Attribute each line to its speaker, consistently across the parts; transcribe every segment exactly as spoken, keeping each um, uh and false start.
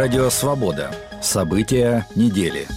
Speaker 1: Радио «Свобода». События недели.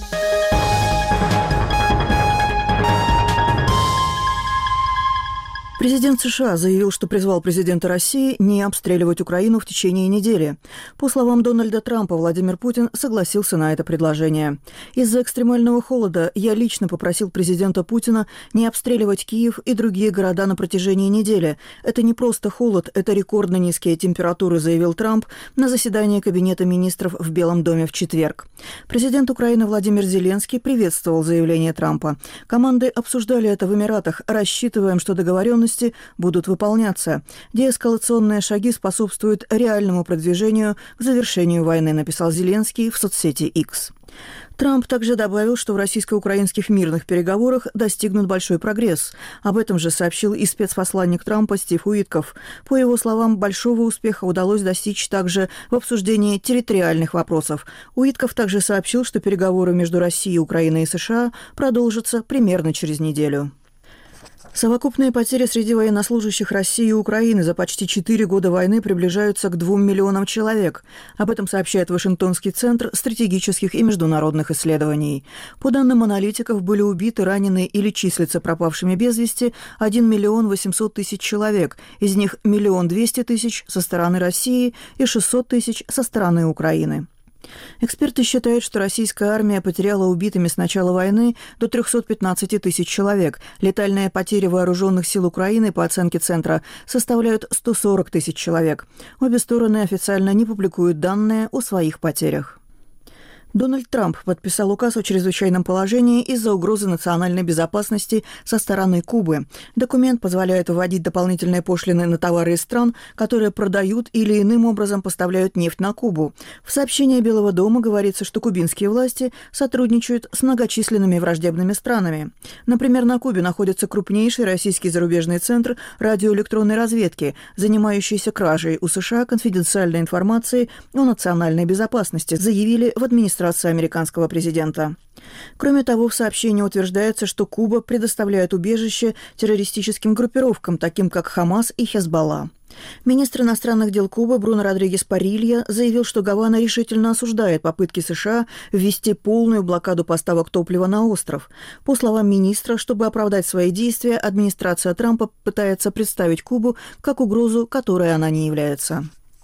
Speaker 2: Президент США заявил, что призвал президента России не обстреливать Украину в течение недели. По словам Дональда Трампа, Владимир Путин согласился на это предложение. Из-за экстремального холода я лично попросил президента Путина не обстреливать Киев и другие города на протяжении недели. Это не просто холод, это рекордно низкие температуры, заявил Трамп на заседании Кабинета министров в Белом доме в четверг. Президент Украины Владимир Зеленский приветствовал заявление Трампа. Команды обсуждали это в Эмиратах. Рассчитываем, что договоренности будут выполняться. Деэскалационные шаги способствуют реальному продвижению к завершению войны, написал Зеленский в соцсети X. Трамп также добавил, что в российско-украинских мирных переговорах достигнут большой прогресс. Об этом же сообщил и спецпосланник Трампа Стив Уитков. По его словам, большого успеха удалось достичь также в обсуждении территориальных вопросов. Уитков также сообщил, что переговоры между Россией, Украиной и США продолжатся примерно через неделю. Совокупные потери среди военнослужащих России и Украины за почти четыре года войны приближаются к двум миллионам человек. Об этом сообщает Вашингтонский центр стратегических и международных исследований. По данным аналитиков, были убиты, ранены или числятся пропавшими без вести один миллион восемьсот тысяч человек. Из них миллион двести тысяч со стороны России и шестьсот тысяч со стороны Украины. Эксперты считают, что российская армия потеряла убитыми с начала войны до триста пятнадцать тысяч человек. Летальные потери вооруженных сил Украины, по оценке Центра, составляют сто сорок тысяч человек. Обе стороны официально не публикуют данные о своих потерях. Дональд Трамп подписал указ о чрезвычайном положении из-за угрозы национальной безопасности со стороны Кубы. Документ позволяет вводить дополнительные пошлины на товары из стран, которые продают или иным образом поставляют нефть на Кубу. В сообщении Белого дома говорится, что кубинские власти сотрудничают с многочисленными враждебными странами. Например, на Кубе находится крупнейший российский зарубежный центр радиоэлектронной разведки, занимающийся кражей у США конфиденциальной информации о национальной безопасности, заявили в администрации американского президента. Кроме того, в сообщении утверждается, что Куба предоставляет убежище террористическим группировкам, таким как Хамас и Хезболла. Министр иностранных дел Кубы Бруно Родригес Парилья заявил, что Гавана решительно осуждает попытки США ввести полную блокаду поставок топлива на остров. По словам министра, чтобы оправдать свои действия, администрация Трампа пытается представить Кубу как угрозу, которой она не является.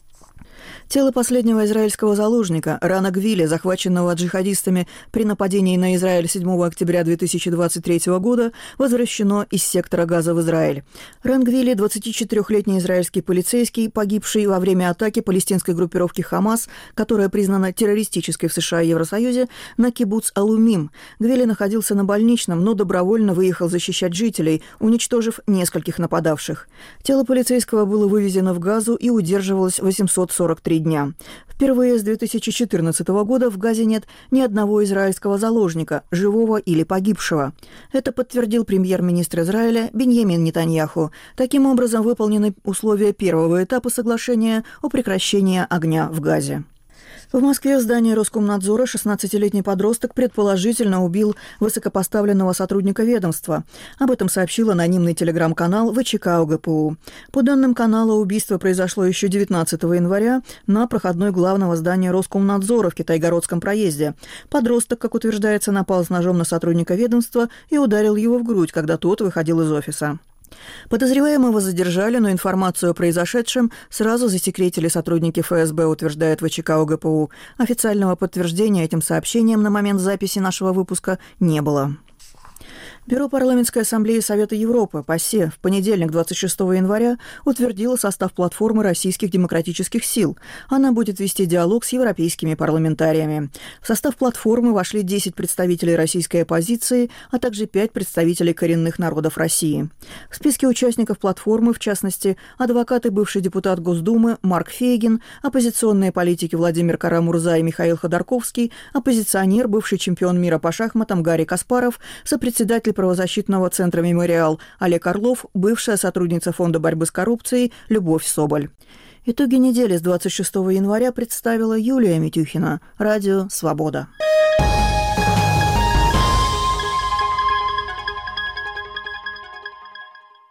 Speaker 2: Тело последнего израильского заложника, Рана Гвили, захваченного джихадистами при нападении на Израиль седьмого октября две тысячи двадцать третьего года, возвращено из сектора Газа в Израиль. Ран Гвили, двадцатичетырёхлетний израильский полицейский, погибший во время атаки палестинской группировки «Хамас», которая признана террористической в США и Евросоюзе, на кибуц Алумим. Гвили находился на больничном, но добровольно выехал защищать жителей, уничтожив нескольких нападавших. Тело полицейского было вывезено в Газу и удерживалось восемьсот сорок три дня. Впервые с две тысячи четырнадцатого года в Газе нет ни одного израильского заложника, живого или погибшего. Это подтвердил премьер-министр Израиля Биньямин Нетаньяху. Таким образом, выполнены условия первого этапа соглашения о прекращении огня в Газе. В Москве в здании Роскомнадзора шестнадцатилетний подросток предположительно убил высокопоставленного сотрудника ведомства. Об этом сообщил анонимный телеграм-канал ВЧК ОГПУ. По данным канала, убийство произошло еще девятнадцатого января на проходной главного здания Роскомнадзора в Китайгородском проезде. Подросток, как утверждается, напал с ножом на сотрудника ведомства и ударил его в грудь, когда тот выходил из офиса. Подозреваемого задержали, но информацию о произошедшем сразу засекретили сотрудники эф эс бэ, утверждает ВЧК ОГПУ. Официального подтверждения этим сообщением на момент записи нашего выпуска не было. Бюро парламентской ассамблеи Совета Европы, ПАСЕ, в понедельник, двадцать шестого января, утвердило состав платформы российских демократических сил. Она будет вести диалог с европейскими парламентариями. В состав платформы вошли десять представителей российской оппозиции, а также пять представителей коренных народов России. В списке участников платформы, в частности, адвокат и бывший депутат Госдумы Марк Фейгин, оппозиционные политики Владимир Кара-Мурза и Михаил Ходорковский, оппозиционер, бывший чемпион мира по шахматам Гарри Каспаров, сопредседатель правозащитного центра «Мемориал» Олег Орлов, бывшая сотрудница Фонда борьбы с коррупцией Любовь Соболь. Итоги недели с двадцать шестого января представила Юлия Митюхина. Радио «Свобода».